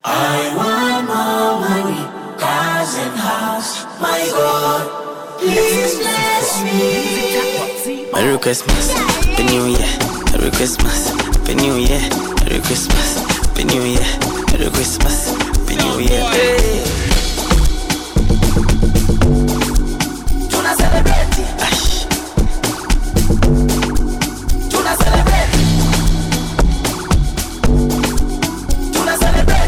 I want more money, cars and house. My God, please bless me. Merry Christmas, Happy New Year. Merry Christmas, Happy New Year. Merry Christmas, Happy New Year. Merry Christmas, Happy New Year. Hey. Tuna celebrate. Tuna celebrate. Tuna celebrate.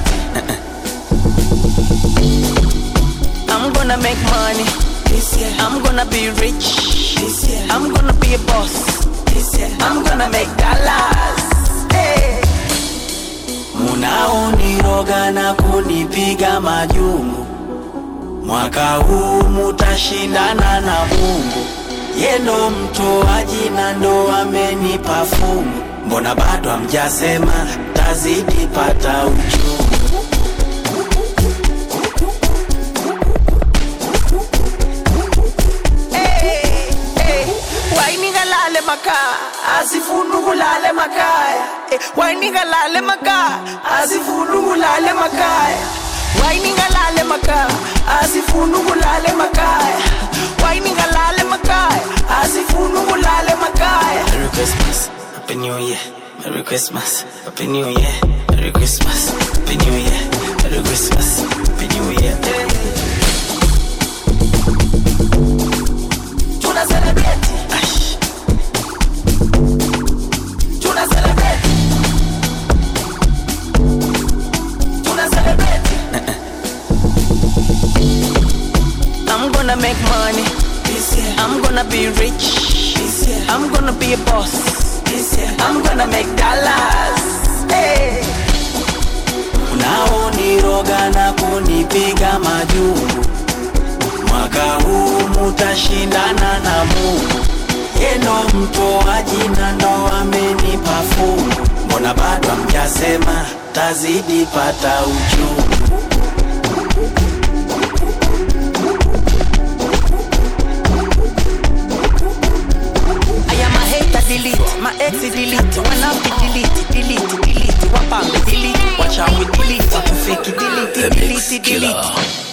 I'm gonna make money This year. I'm gonna be rich This year. I'm gonna be a boss This year. I'm gonna make dollars. Hey. Munaoniroga na kunipiga majungu, mwaka huu mutashindana na Mungu. Yendo mtoaji na ndo amenipa fungu. Mbona bado hamjasema tazidi pata uchungu? Why nigga lale maka Asifunu kulale makaya. Why nigga lale maka Asifunu kulale makaya. Why nigga lale maka Asifunu kulale makaya. Why nigga lale maka Asifunu kulale makaya. Merry Christmas, Happy New Year. Merry Christmas, Happy New Year. Merry Christmas, Happy New Year. Merry Christmas, Happy New Year. Tuna celebrate. Tuna celebrate. Tuna celebrate. I'm gonna make money This year. I'm gonna be rich This year. I'm gonna be a boss This year. I'm gonna make dollars. Hey. Unaoniroga na kunipiga majungu, mwaka huu mutashindana na Mungu. Yendo mtoaji na ndo amenipa fungu. Mbona bado hamjasema tazidi pata uchungu? I am a hater, delete. My ex delete. When I'm delete. Wapambe delete. Watch out with delete. What to fake it, delete.